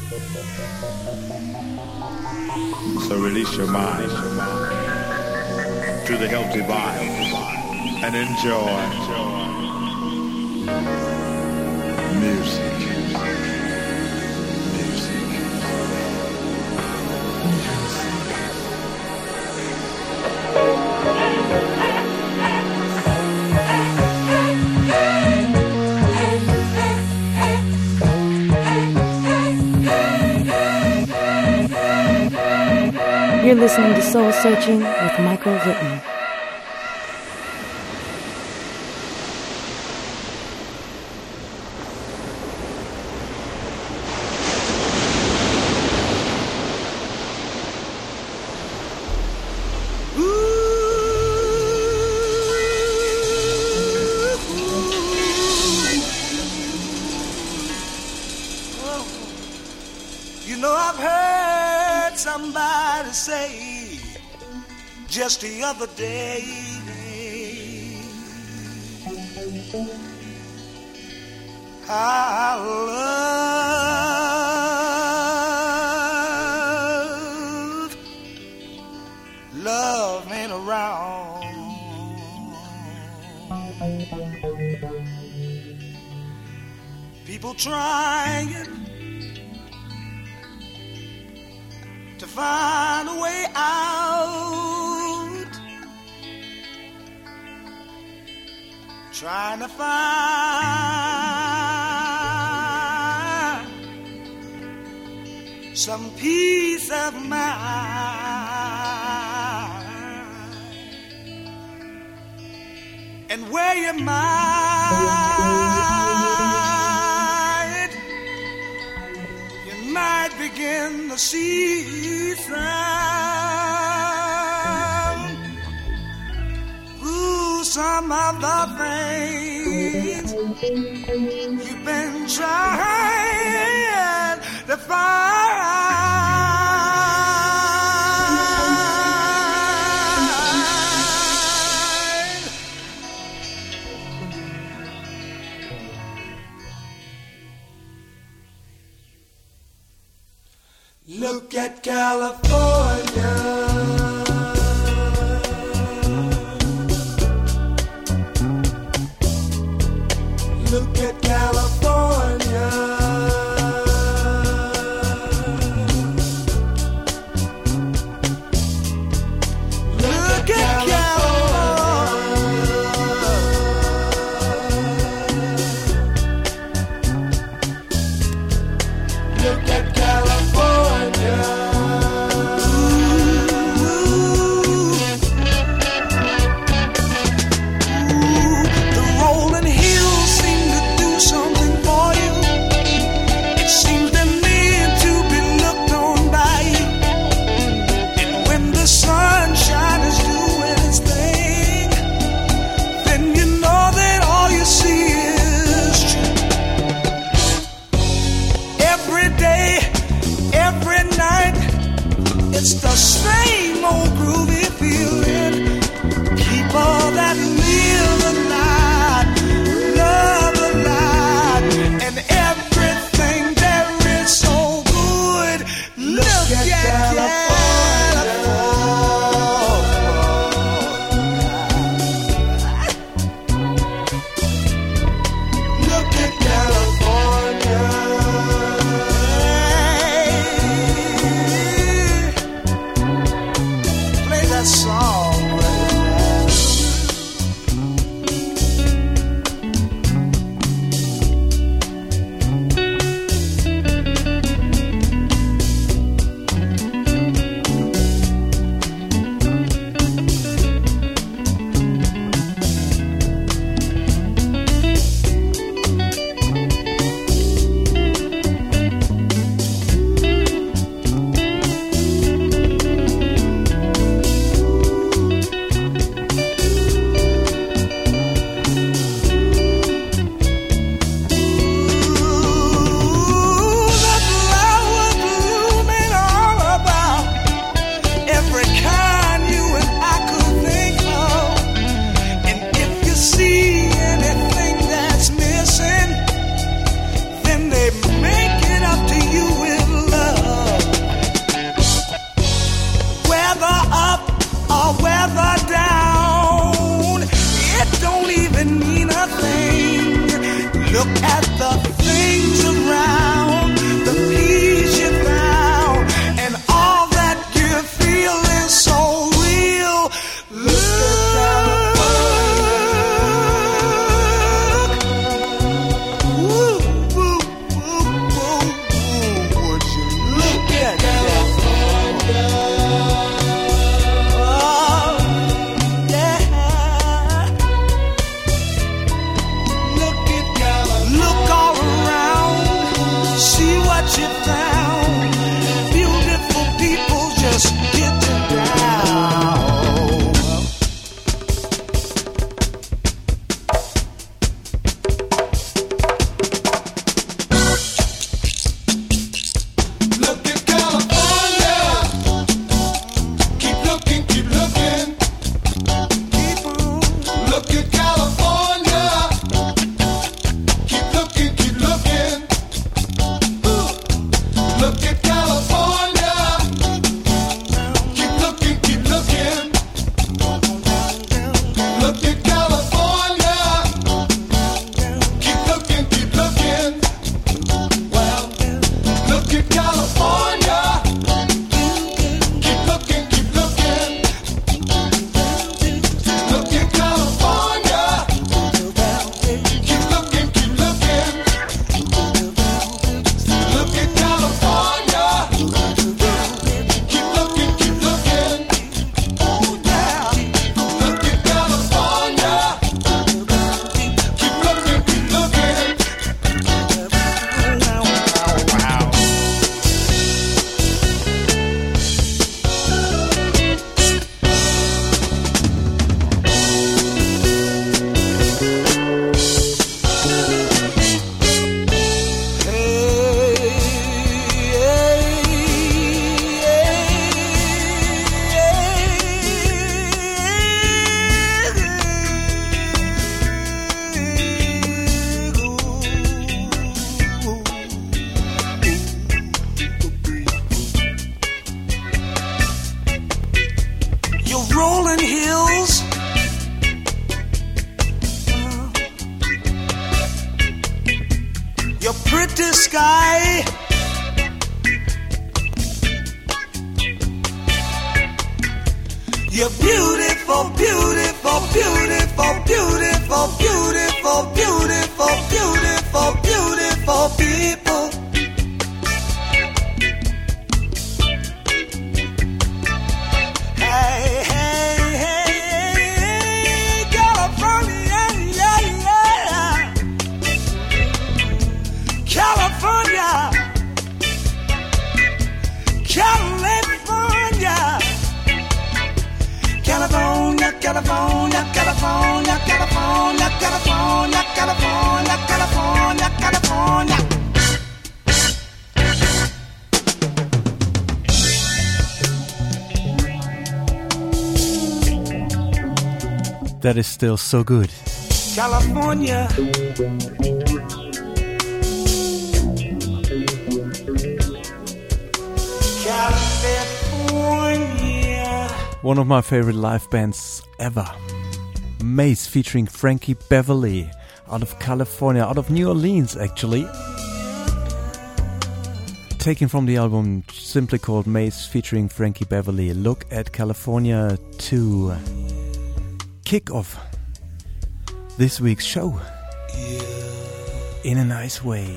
So release your mind to the healthy vibe and enjoy music. You're listening to Soul Searching with Michael Whitman. Just the other day, I love ain't around. People trying to find a way out. Trying to find some peace of mind, and where your mind, you might begin to see some of the things you've been trying to find. Look at California. Look at California. Look at California. Look at California. Ooh, the rolling hills seem to do so Look at the things around, the peace you found, and all that you feel is so real. That is still so good. California. California. One of my favorite live bands ever. Maze featuring Frankie Beverly out of California, out of New Orleans actually. Taken from the album simply called Maze featuring Frankie Beverly. Look at California to kick off this week's show in a nice way.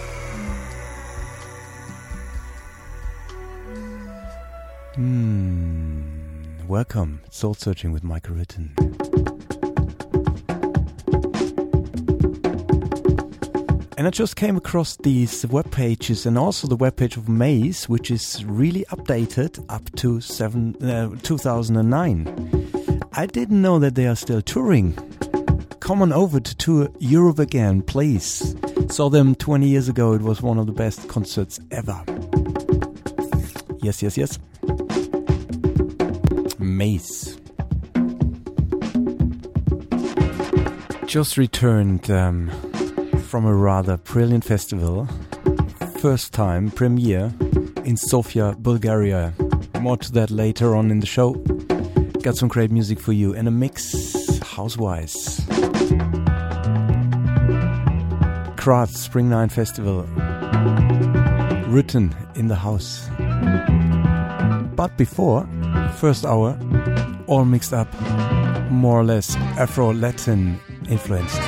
Welcome, Soul Searching with Michael Ritten. And I just came across these web pages and also the webpage of Maze, which is really updated up to 2009. I didn't know that they are still touring. Come on over to tour Europe again, please. Saw them 20 years ago. It was one of the best concerts ever. Yes, yes, yes. Maze. Just returned from a rather brilliant festival. First time premiere in Sofia, Bulgaria. More to that later on in the show. Got some great music for you and a mix house-wise. Graz Spring 9 Festival. Written in the house. But before, first hour, all mixed up, more or less Afro-Latin influenced.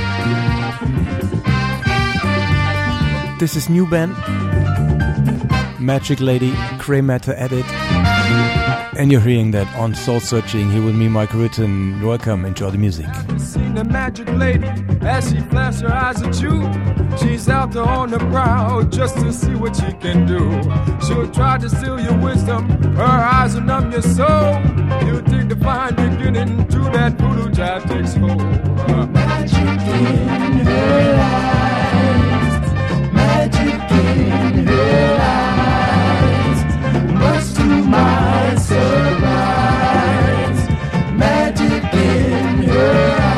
This is new band, Magic Lady, Grey Matter Edit, and you're hearing that on Soul Searching here with me, Mike Rutten. Welcome, enjoy the music. Seen the Magic Lady as she flashed her eyes at you. She's out there on the prowl just to see what she can do. She'll try to steal your wisdom, her eyes will numb your soul. You dig the fine beginning to that voodoo jive takes hold. Magic in her eyes, magic in her eyes, much to my surprise, magic in her eyes.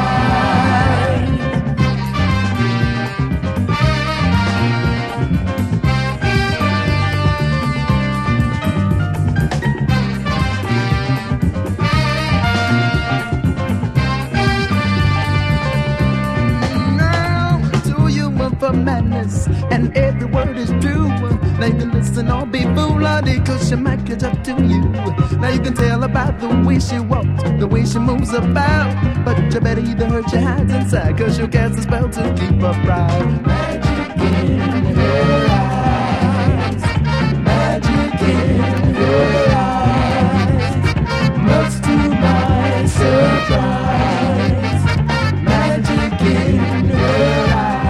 For madness, and every word is true. Now you can listen or be foolhardy, cause she might catch up to you. Now you can tell about the way she walks, the way she moves about, but you better either hurt your hands inside, cause she'll cast a spell to keep her pride. Magic in her eyes, magic in her eyes, much to my surprise, magic in her eyes.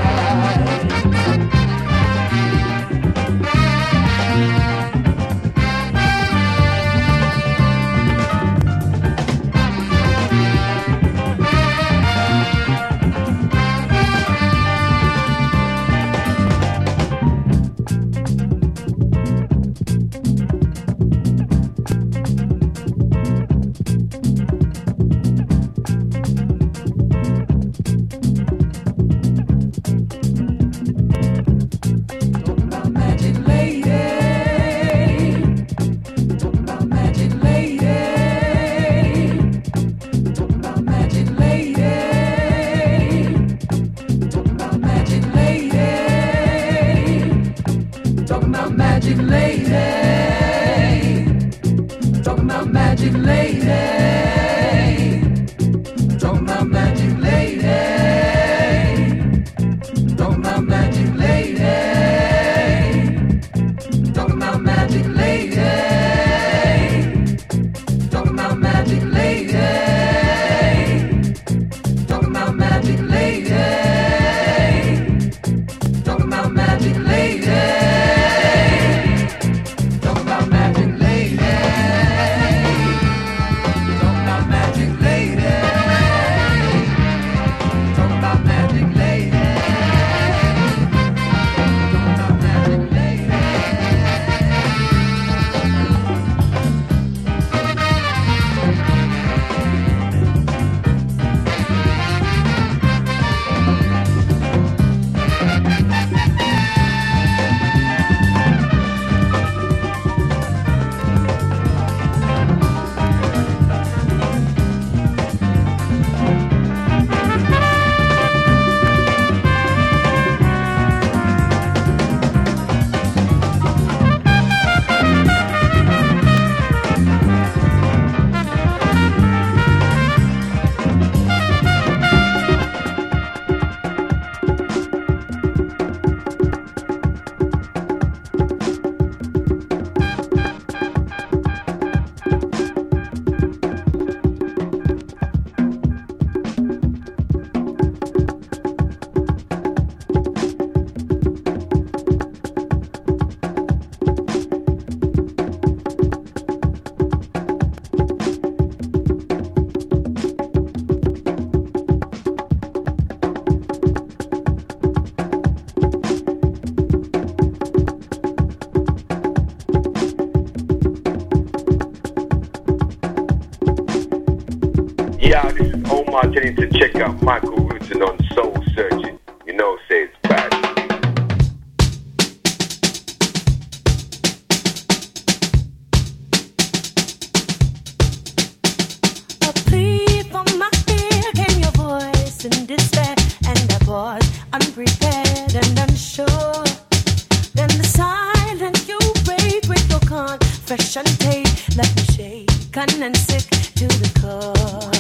Yeah, this is Omar telling you to check out Michael Rutten on Soul Searching. You know, say it's bad. A plea from my ear came your voice in despair, and I was unprepared. broken and sick to the core.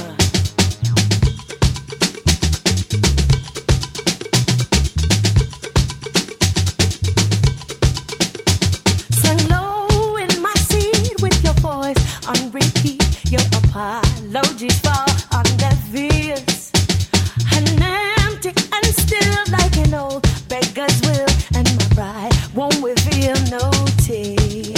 Sung low in my seat with your voice on repeat. Your apologies fall on deaf ears. And empty and still like an old beggar's will. And my pride won't reveal no tears.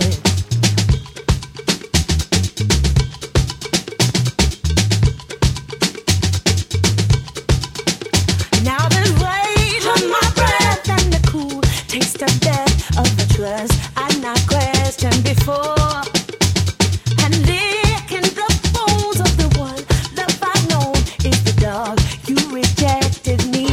Now there's rage on my breath and the cool taste of death of the trust I'd not questioned before. And licking the bones of the one love I've known is the dog you rejected me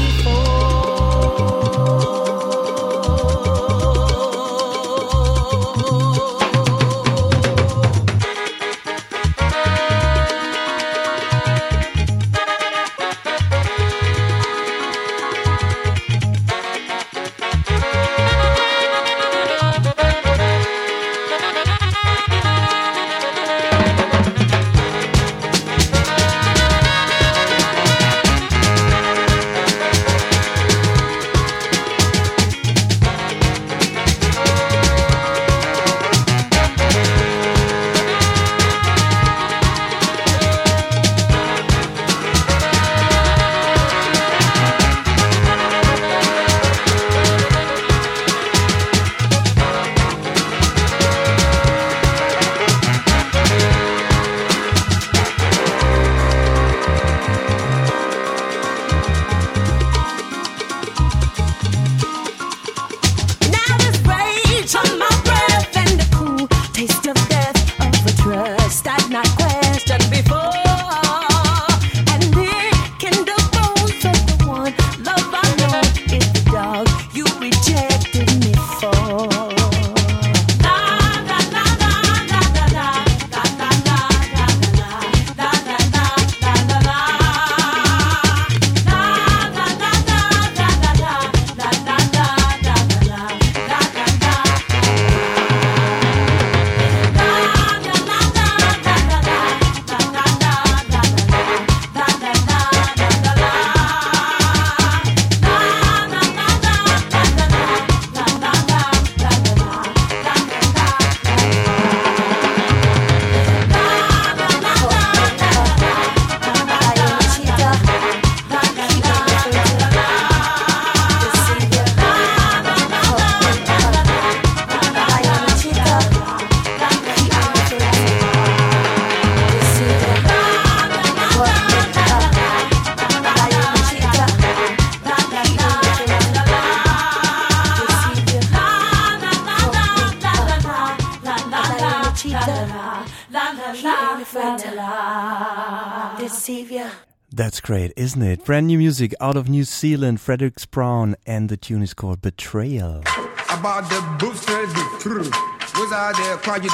That's great, isn't it? Brand new music out of New Zealand, Fredericks Brown, and the tune is called Betrayal. About the boots that do, was out there quiet,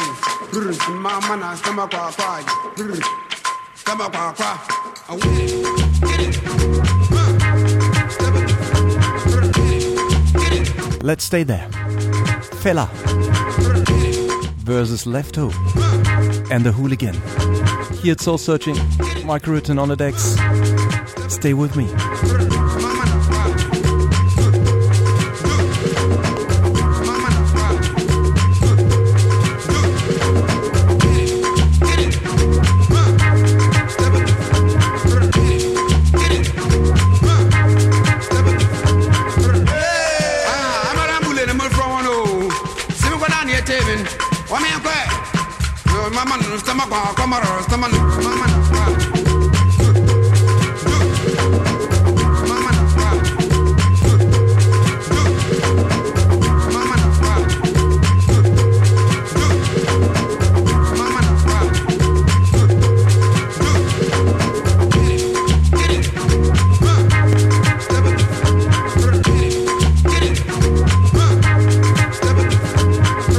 my man, stomach, Let's stay there. Fella versus Lefto and the Hooligan. Here at Soul Searching, Michael Rutten on the decks. Stay with me.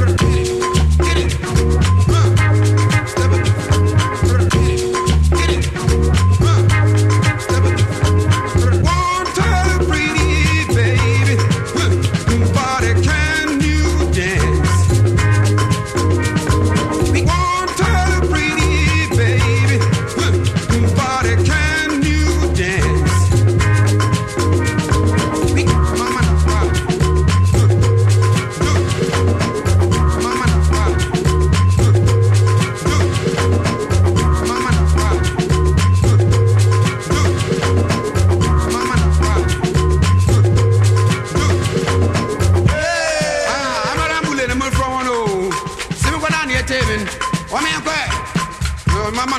Get it.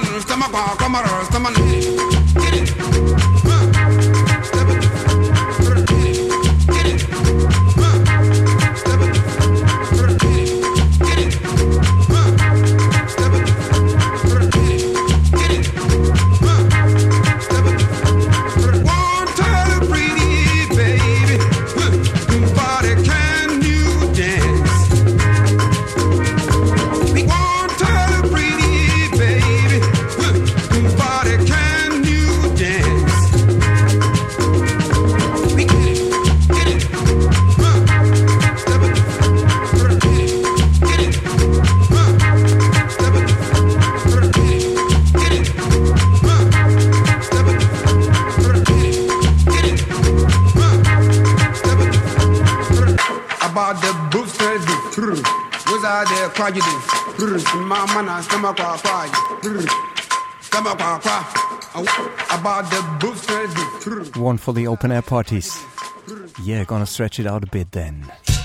One for the open air parties. Yeah, gonna stretch it out a bit then.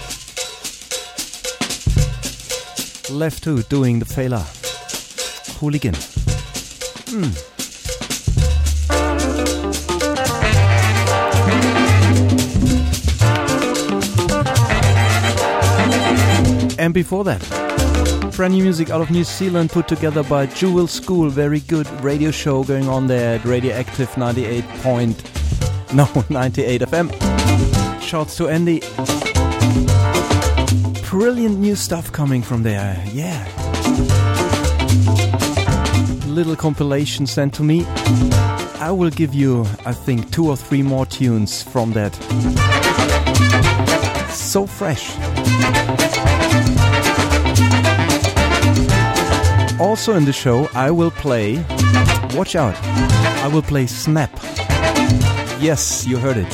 Left 2 doing the Fela Hooligan. And before that, brand new music out of New Zealand put together by Jewel School. Very good radio show going on there at Radioactive 98 FM. Shouts to Andy. Brilliant new stuff coming from there. Yeah. Little compilation sent to me. I will give you, I think, 2 or 3 more tunes from that. So fresh. Also in the show, I will play, watch out, I will play Snap. Yes, you heard it.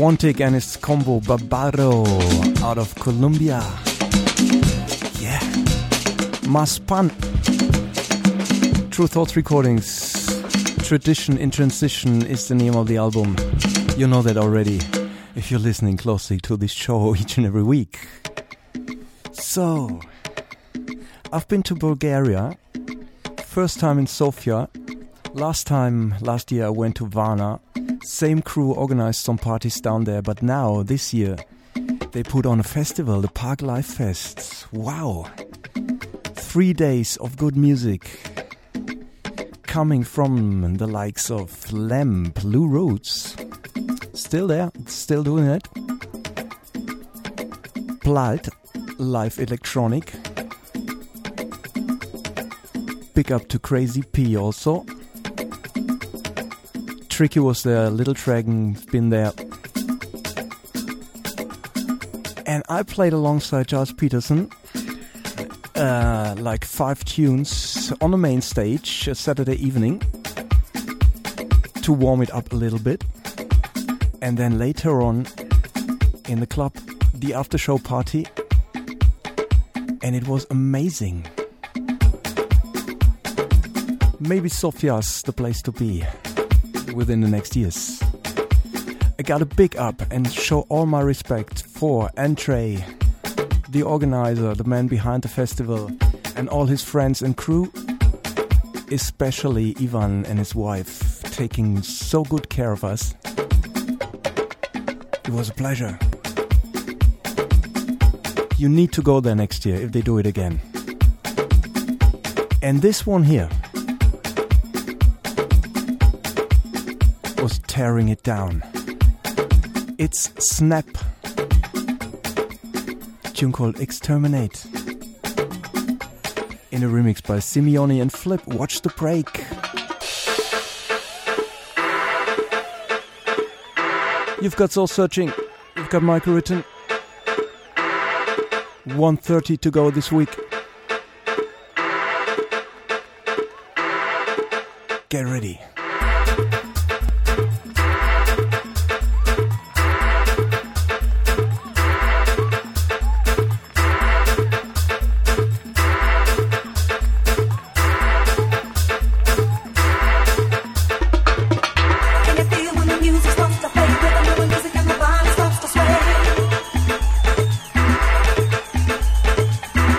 Montic and his combo Barbaro out of Colombia. Yeah. Maspan. True Thoughts Recordings. Tradition in Transition is the name of the album. You know that already if you're listening closely to this show each and every week. So, I've been to Bulgaria. First time in Sofia. Last year I went to Varna. Same crew organized some parties down there, but now, this year, they put on a festival, the Park Life Fest. Wow! 3 days of good music. Coming from the likes of Lamp, Blue Roots. Still there, still doing it. Blight, live electronic. Big up to Crazy P also. Tricky was there, Little Dragon been there. And I played alongside Charles Peterson, like 5 tunes on the main stage Saturday evening to warm it up a little bit. And then later on in the club, the after show party. And it was amazing. Maybe Sofia's the place to be within the next years. I got a big up and show all my respect for Andre, the organizer, the man behind the festival, and all his friends and crew, especially Ivan and his wife, taking so good care of us. It was a pleasure. You need to go there next year if they do it again. And this one here was tearing it down. It's Snap. A tune called Exterminate. In a remix by Simeone and Flip. Watch the break. You've got Soul Searching. You've got Michael Written. 1:30 to go this week. Get ready.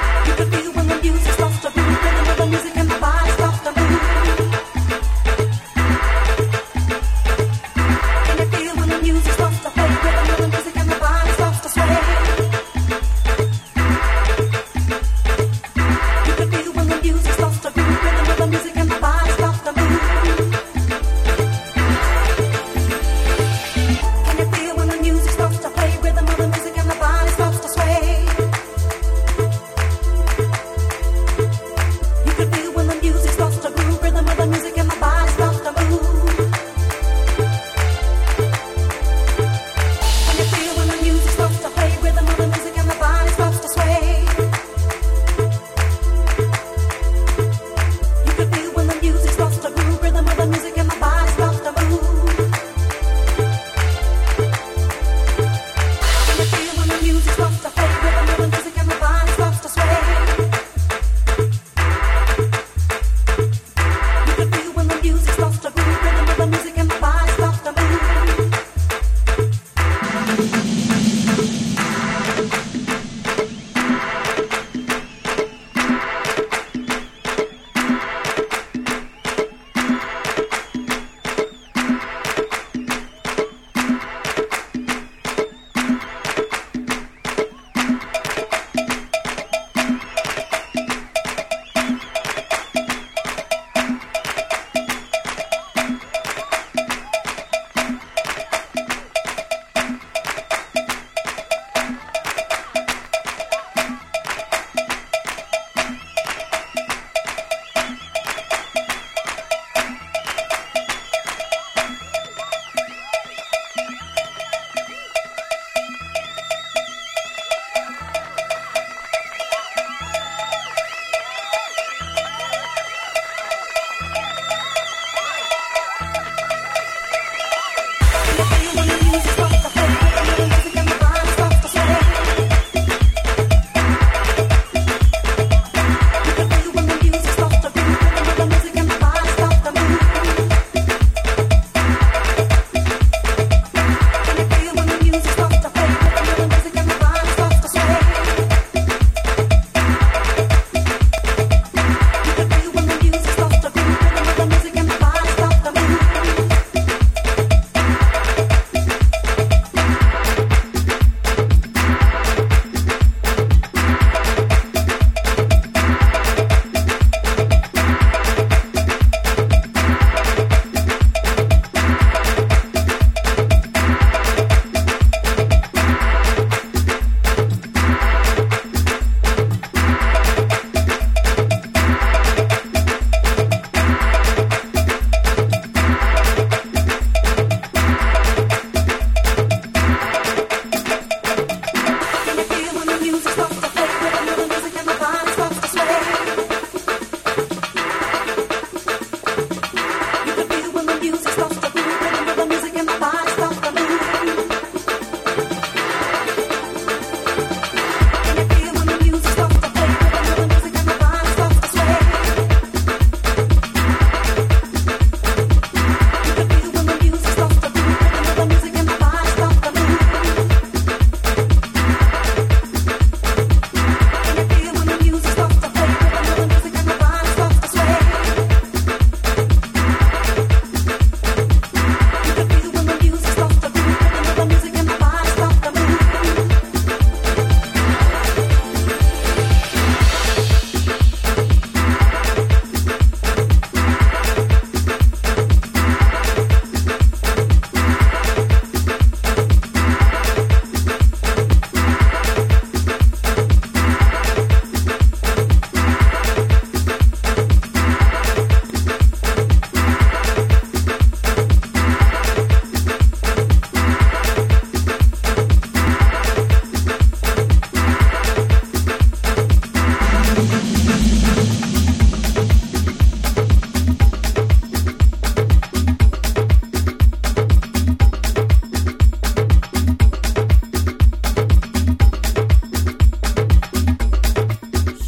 Music starts to move, the music and the body starts to move.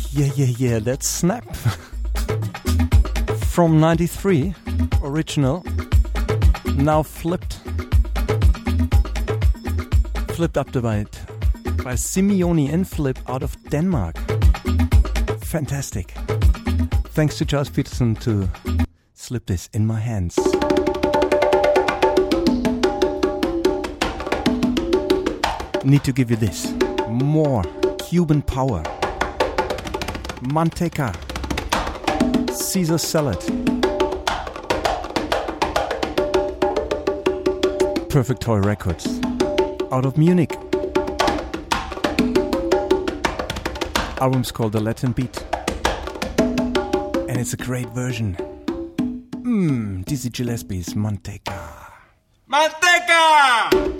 Yeah, that's Snap. From 93, original, now flipped up the bite by Simeone and Flip out of Denmark. Fantastic. Thanks to Charles Peterson to slip this in my hands. Need to give you this. More Cuban power. Manteca. Caesar salad. Perfect Toy Records. Out of Munich. Album's called The Latin Beat. And it's a great version. Dizzy Gillespie's Manteca. Manteca!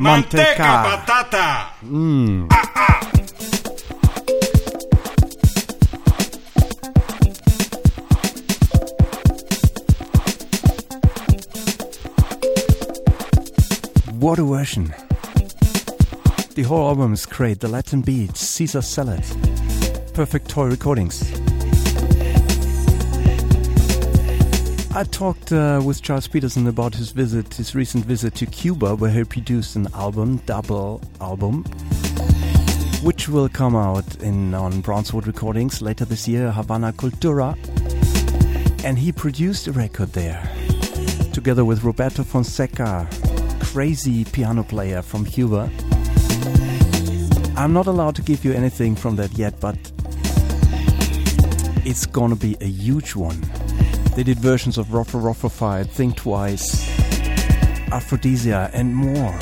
Manteca. Batata. What a version. The whole album is great. The Latin beats, Caesar salad. Perfect toy recordings. I talked with Charles Peterson about his recent visit to Cuba, where he produced an double album, which will come out on Brownswood Recordings later this year, Havana Cultura. And he produced a record there, together with Roberto Fonseca, crazy piano player from Cuba. I'm not allowed to give you anything from that yet, but it's gonna be a huge one. They did versions of Roffa Fight, Think Twice, Aphrodisia, and more.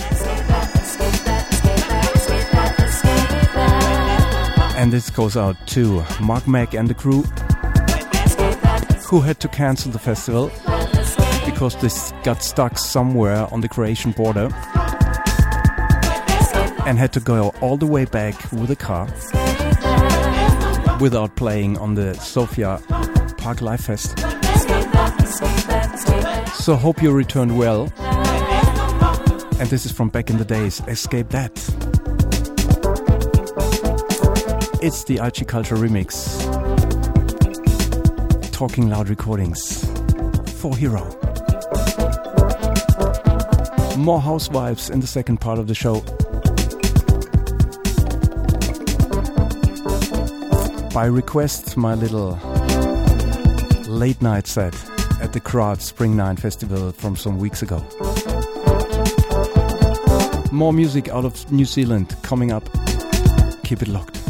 And this goes out to Mark Mack and the crew, who had to cancel the festival because this got stuck somewhere on the Croatian border and had to go all the way back with a car without playing on the Sofia Park Live Fest. So hope you returned well. And this is from back in the days, Escape That. It's the Archie Culture remix. Talking Loud Recordings for Hero. More house vibes in the second part of the show. By request, my little late night set at the Crowd Spring 9 Festival from some weeks ago. More music out of New Zealand coming up. Keep it locked.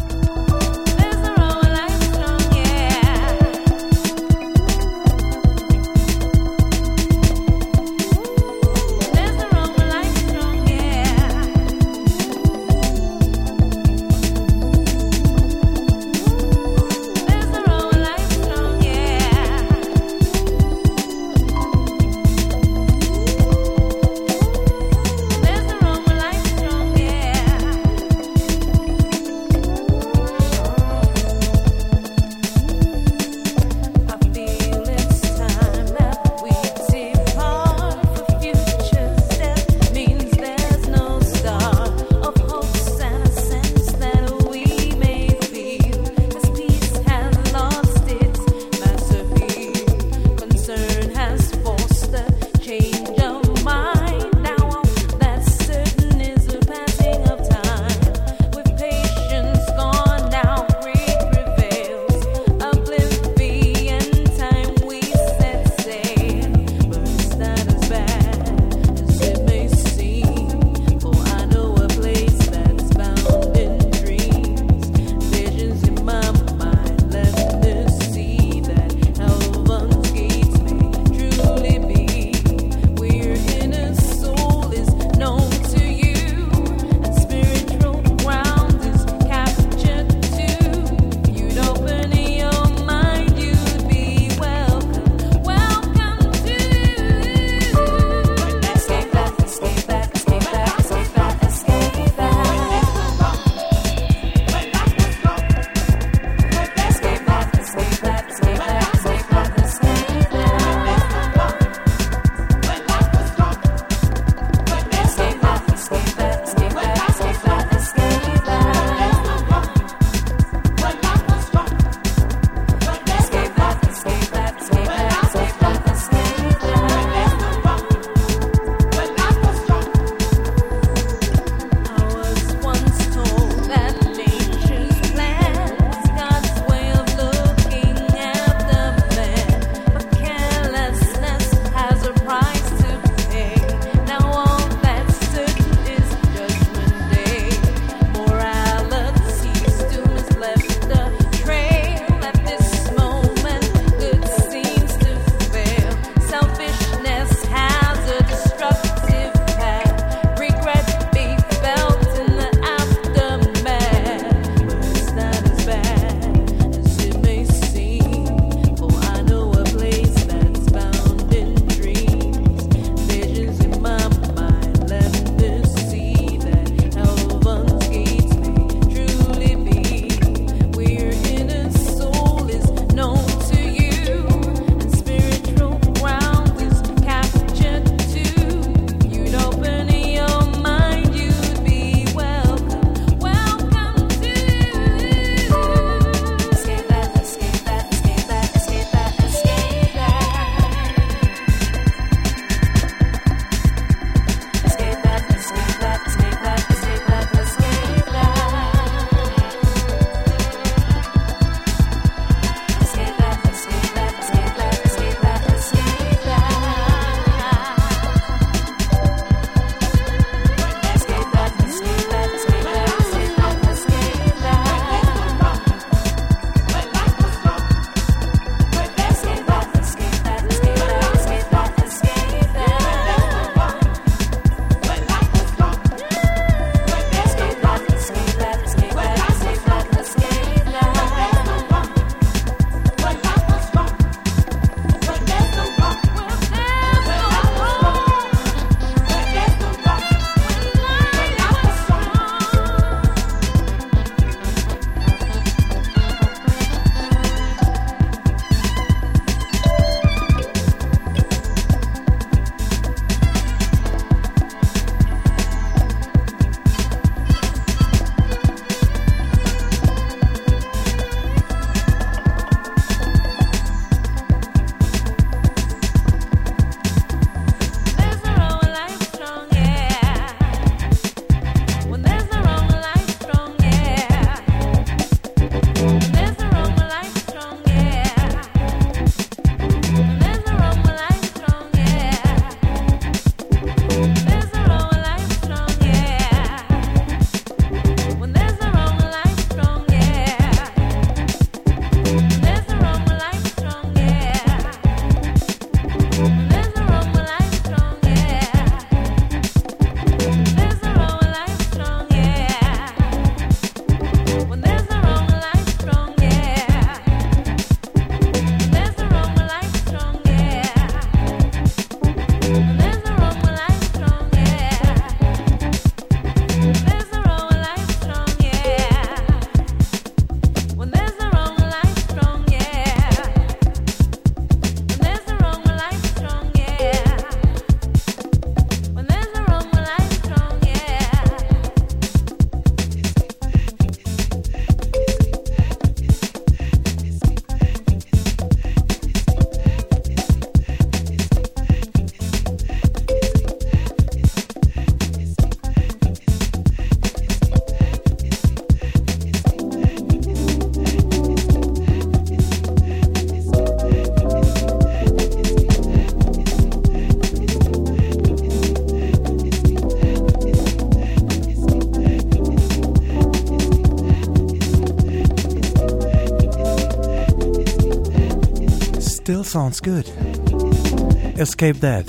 sounds good. Escape That.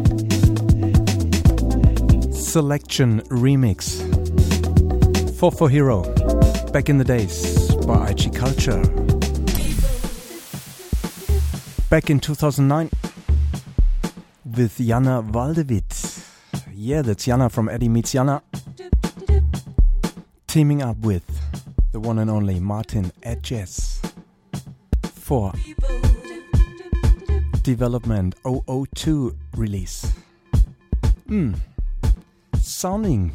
Selection Remix. 4 Hero. Back in the Days by IG Culture. Back in 2009 with Jana Waldewit. Yeah, that's Jana from Eddie Meets Jana. Teaming up with the one and only Martin Edges for Development 002 release. Sounding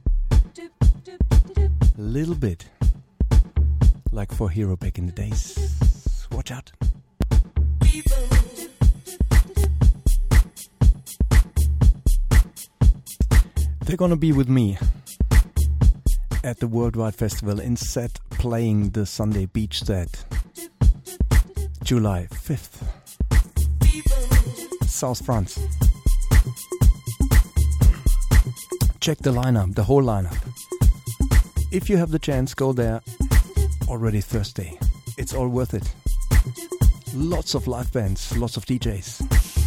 a little bit like 4 Hero back in the days. Watch out. They're gonna be with me at the Worldwide Festival in Set, playing the Sunday Beach set, July 5th, South France. Check the lineup, the whole lineup. If you have the chance, go there already Thursday. It's all worth it. Lots of live bands, lots of DJs.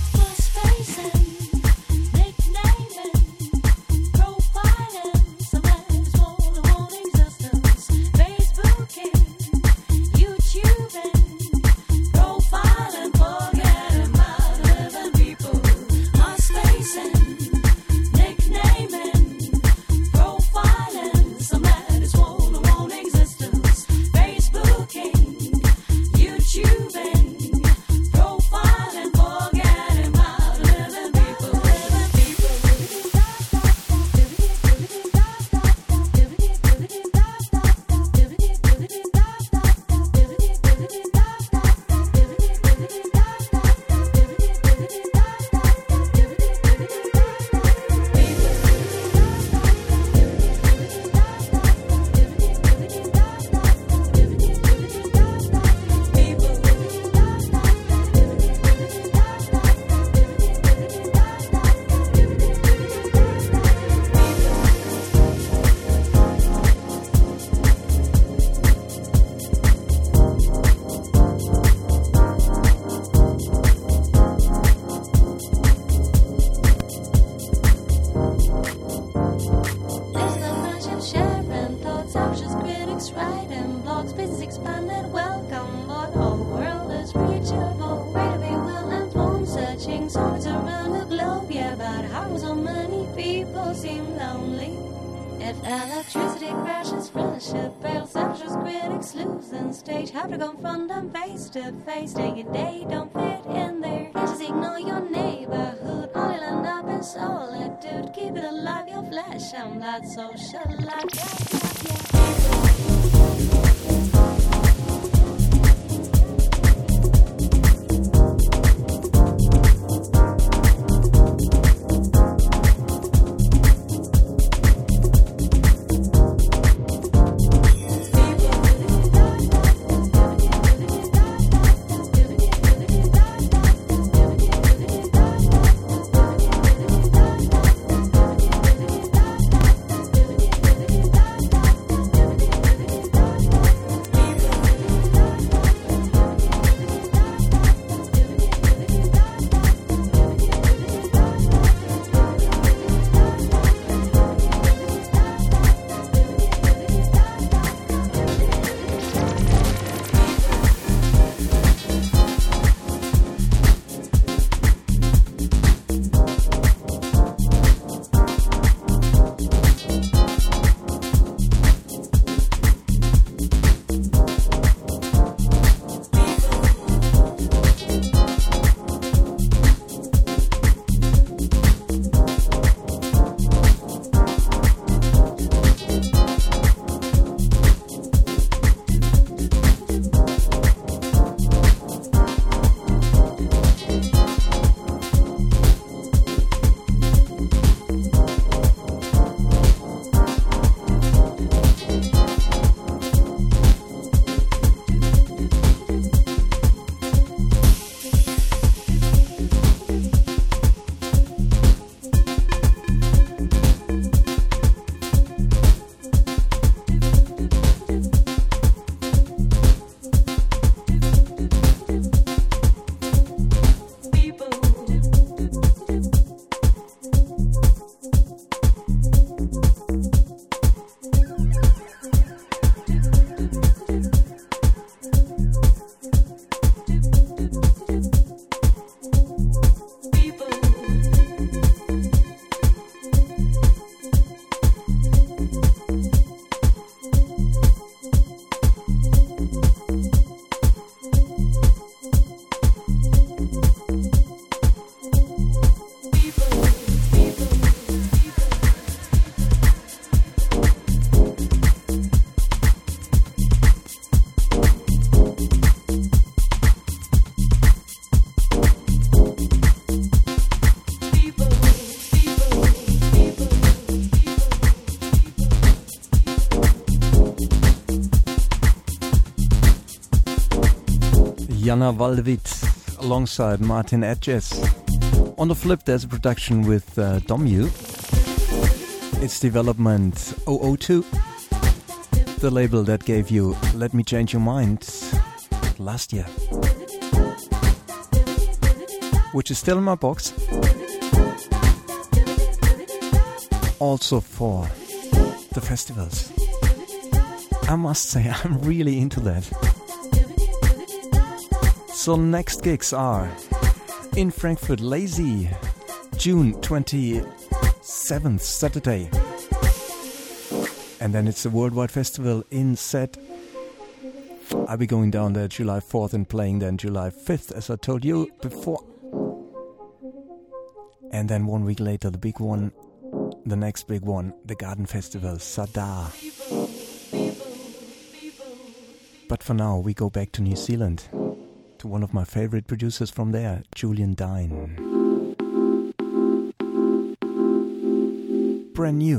Have to confront them face to face. Day and day don't fit in there. Just ignore your neighborhood. Only land up in solitude. Keep it alive, your flesh and blood. Social life. Jana Waldewit alongside Martin Edges. On the flip, there's a production with Domu. It's Development 002, the label that gave you Let Me Change Your Mind last year, which is still in my box. Also for the festivals. I must say, I'm really into that. So next gigs are in Frankfurt, Lazy, June 27th, Saturday. And then it's a worldwide festival in Set. I'll be going down there July 4th and playing then July 5th, as I told you before. And then 1 week later, the big one, the next big one, the Garden Festival, Sadar. But for now, we go back to New Zealand, to one of my favorite producers from there, Julian Dine. Brand new.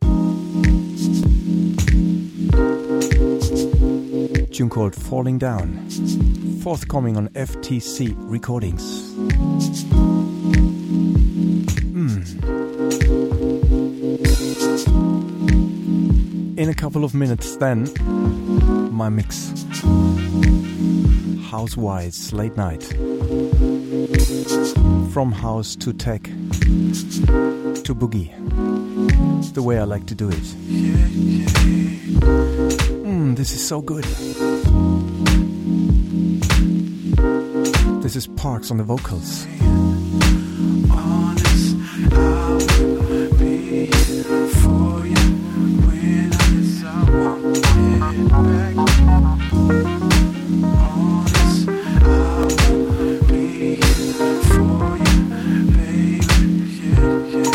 Tune called Falling Down, forthcoming on FTC Recordings. In a couple of minutes then, my mix. House-wise, late night. From house to tech to boogie. The way I like to do it. This is so good. This is Parks on the vocals. Honest, I will be for you when I want it back. Honest, I will be for you, baby. Yeah.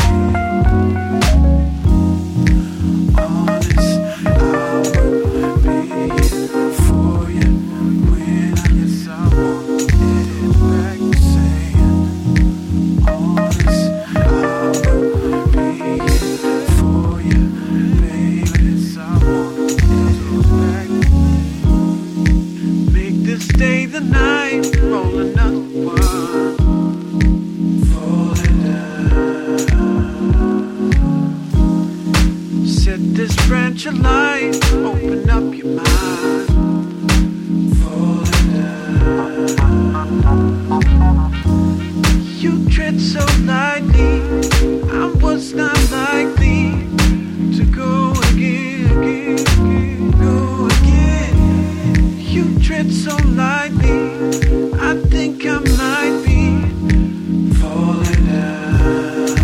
Honest, I will be for you when I want it back. Saying, honest, I will be for you, baby. I want it back. Make this day the night, rolling up one, falling down. Set this branch of light, open up your mind, falling down. You tread so lightly, I was not likely to go again, go again. You tread so lightly, I think I might be falling down.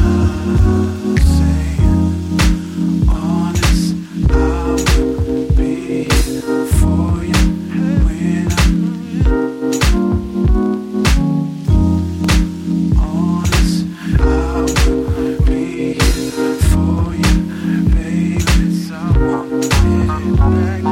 Saying, honest, I will be for you when honest, I will be for you, baby. I want it back.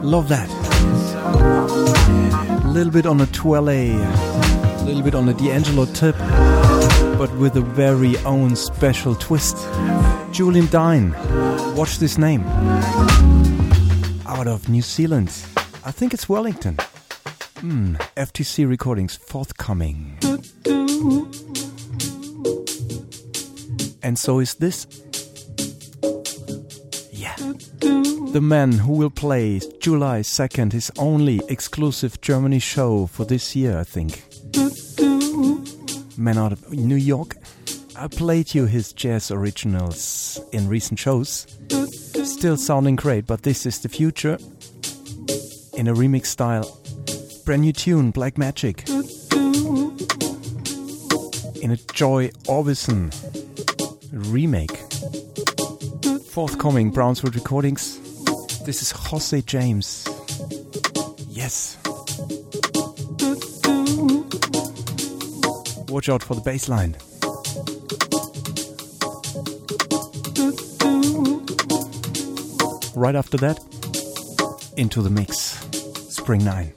Love that. A little bit on a Twele, a little bit on a D'Angelo tip, but with a very own special twist. Julian Dine, watch this name. Out of New Zealand. I think it's Wellington. FTC recordings forthcoming. And so is this. Yeah. The man who will play July 2nd, his only exclusive Germany show for this year, I think. Man out of New York. I played you his jazz originals in recent shows. Still sounding great, but this is the future. In a remix style. Brand new tune, Black Magic. In a Joy Orbison remake. Forthcoming Brownswood recordings. This is Jose James. Yes. Watch out for the bass line. Right after that, into the mix. Spring 9.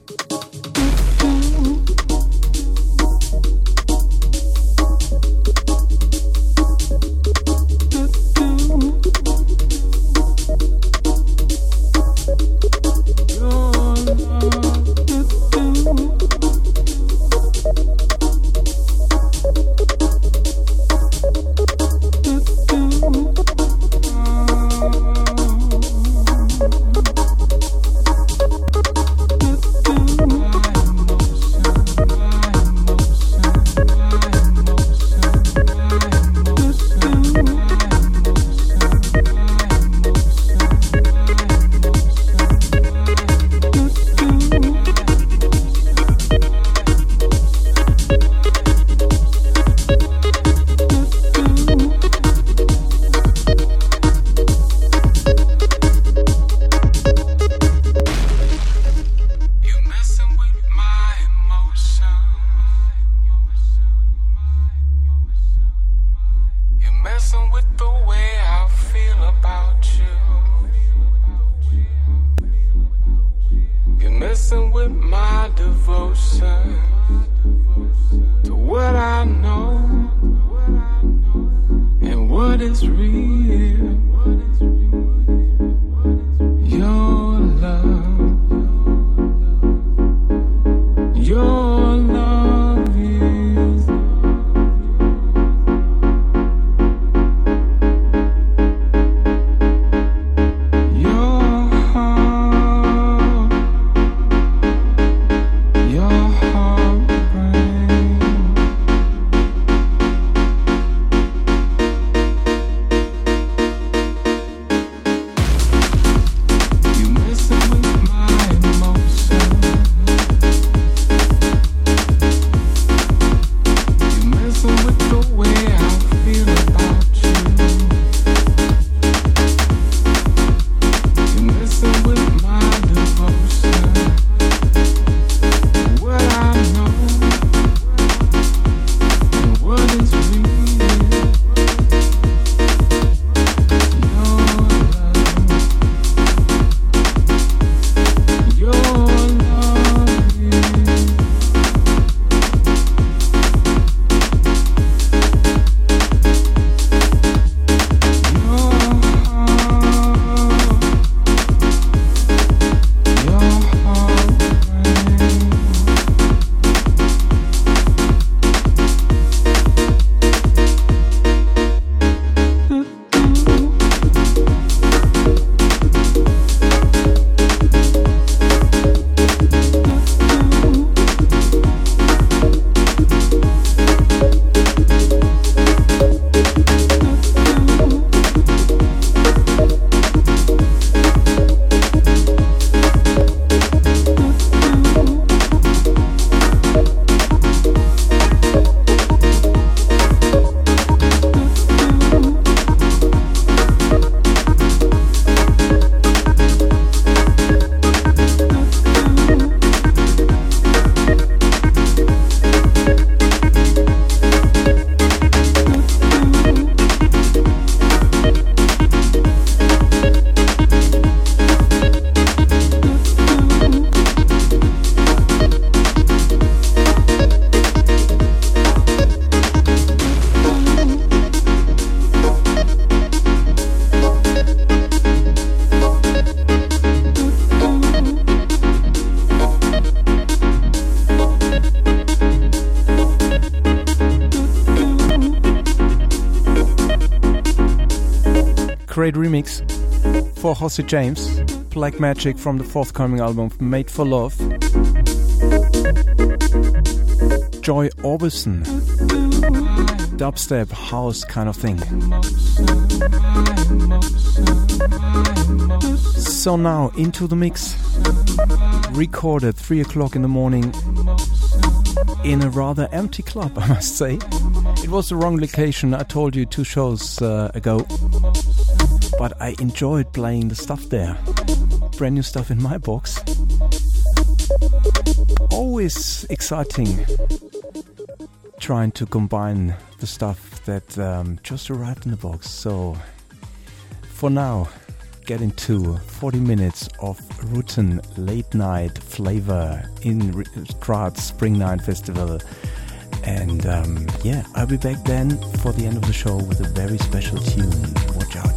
great remix for Jose James, Black Magic from the forthcoming album Made for Love. Joy Orbison, dubstep, house kind of thing. So now into the mix, recorded 3 o'clock in the morning in a rather empty club, I must say. It was the wrong location, I told you 2 shows ago, but I enjoyed playing the stuff there. Brand new stuff in my box. Always exciting trying to combine the stuff that just arrived in the box. So for now, get into 40 minutes of Rutan late night flavor in Graz Spring Night Festival. And yeah, I'll be back then for the end of the show with a very special tune. Watch out.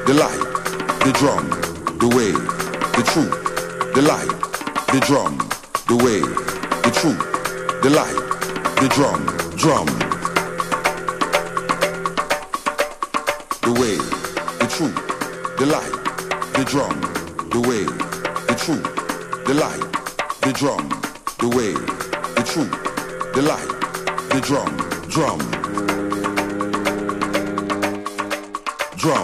the light, the drum, the way, the truth, the light, the drum, the way, the truth, the light, the drum, drum. The way, the truth, the light, the drum, the way, the truth, the light, the drum, the way, the truth, the light, the drum, drum, drum.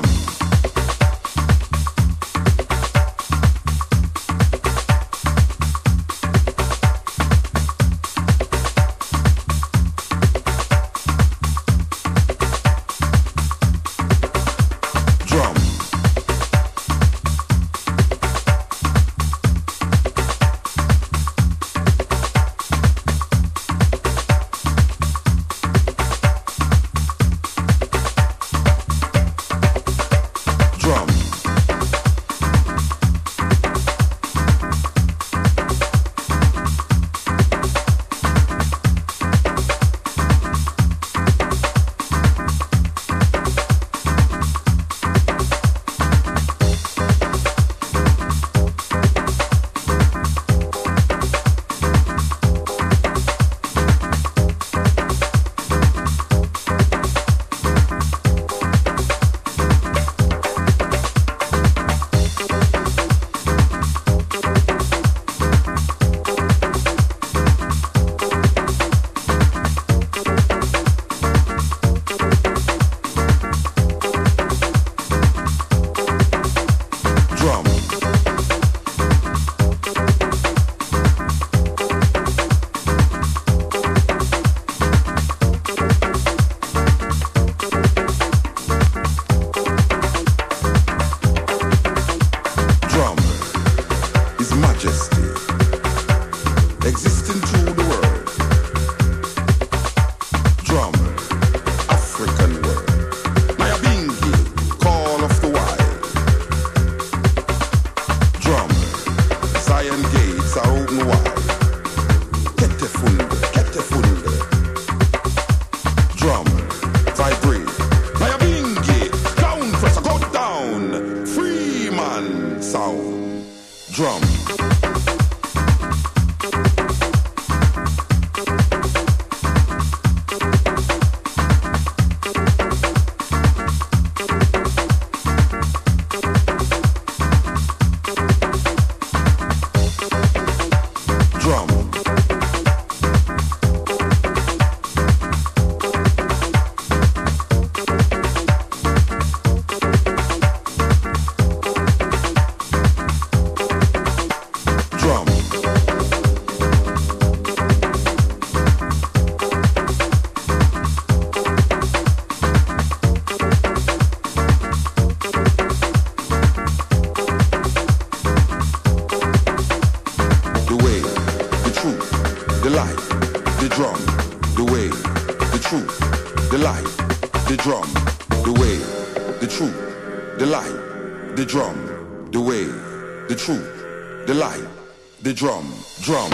Drum, drum.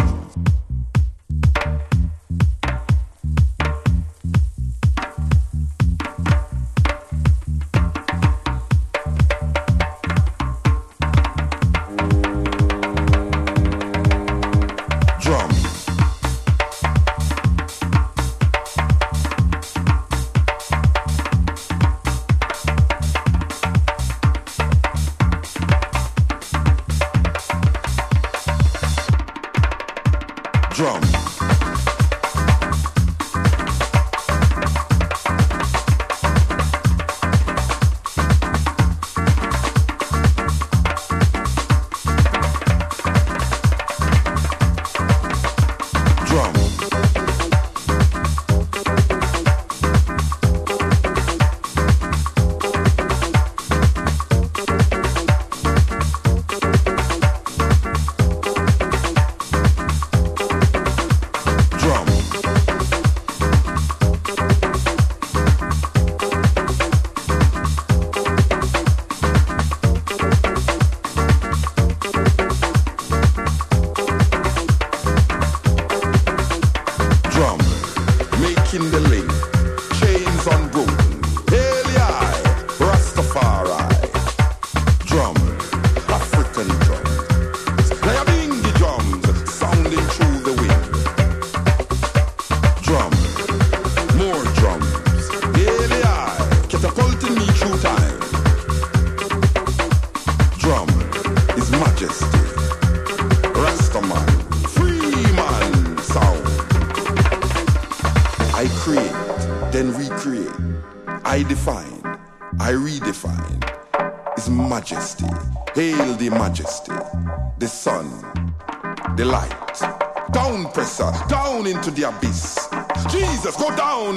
then recreate. I define, I redefine His majesty. Hail the majesty, the sun, the light. Down, presser, down into the abyss. Jesus, go down.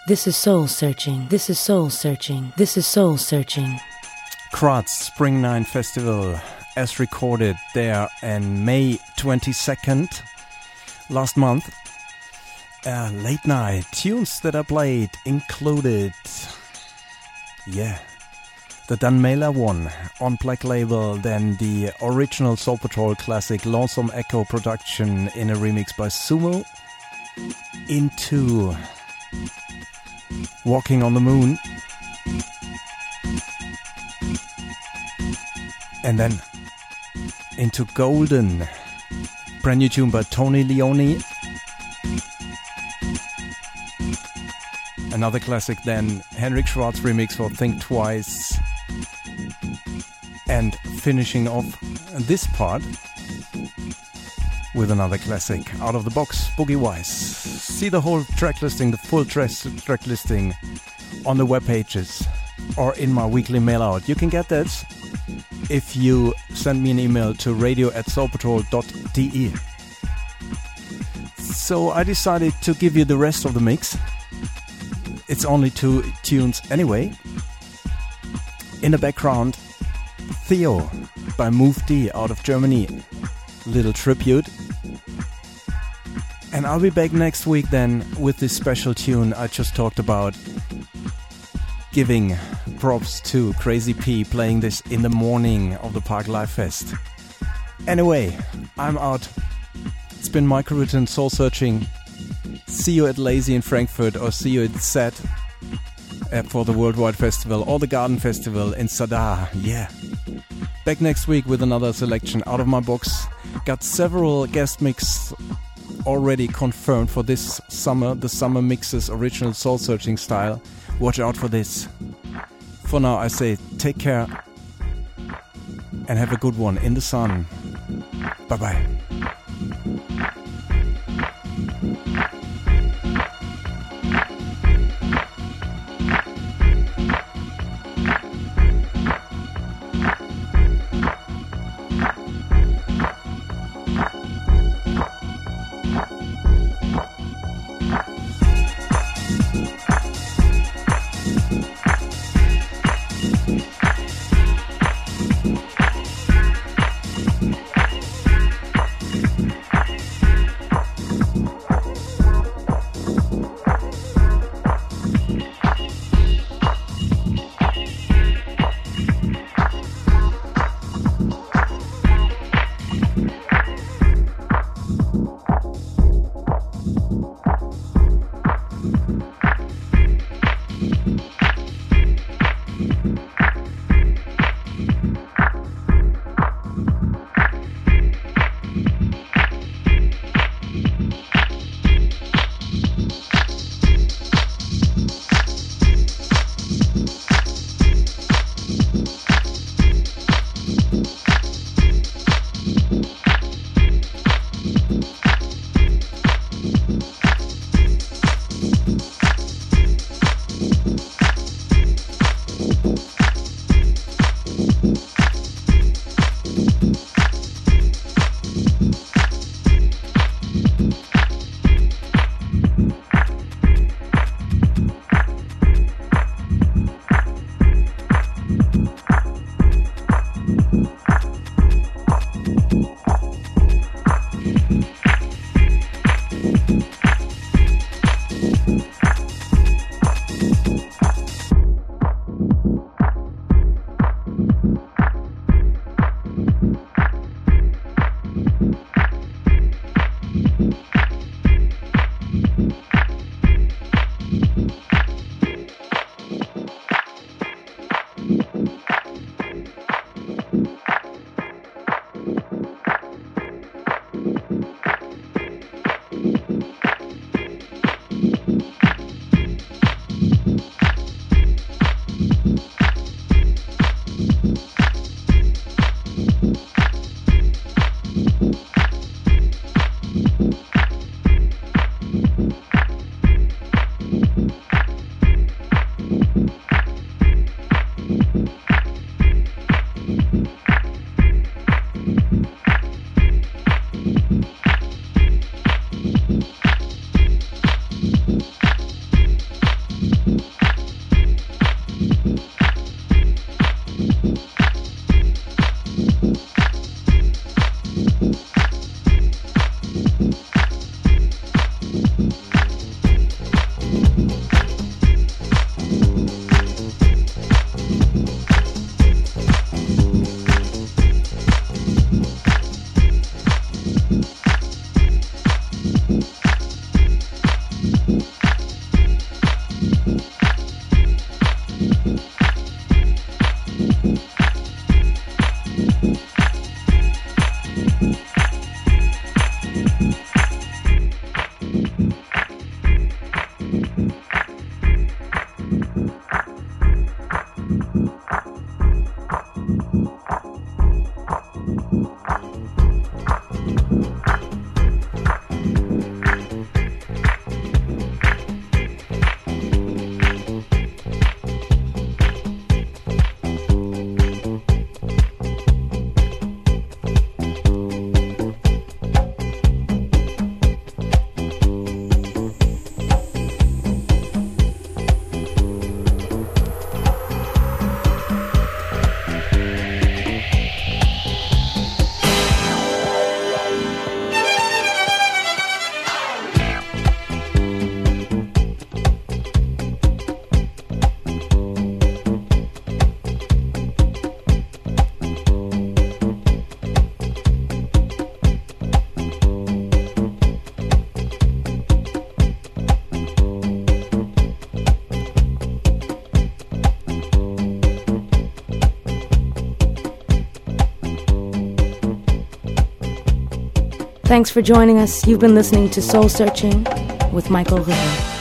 This is soul searching. This is soul searching. This is soul searching. Graz Spring 9 Festival, as recorded there on May 22nd last month. Late night tunes that I played included, the Dan Mailer one on Black Label, then the original Soul Patrol classic Lonesome Echo production in a remix by Sumo, into Walking on the Moon, and then into Golden, brand new tune by Tony Leone. Another classic then, Henrik Schwarz remix for Think Twice. And finishing off this part with another classic out of the box, Boogie Wise. See the whole track listing, the full track listing on the web pages or in my weekly mail out. You can get that if you send me an email to radio@soulpatrol.de. So I decided to give you the rest of the mix. It's only 2 tunes anyway. In the background, Theo by Move D out of Germany. Little tribute. And I'll be back next week then with this special tune I just talked about. Giving props to Crazy P playing this in the morning of the Park Live Fest. Anyway, I'm out. It's been Michael Rutten, Soul Searching. See you at Lazy in Frankfurt, or see you at Set for the Worldwide Festival or the Garden Festival in Sadar. Yeah. Back next week with another selection out of my box. Got several guest mix already confirmed for this summer. The summer mixes, original Soul Searching style. Watch out for this. For now I say take care and have a good one in the sun. Bye bye. Thanks for joining us. You've been listening to Soul Searching with Michael Ritter.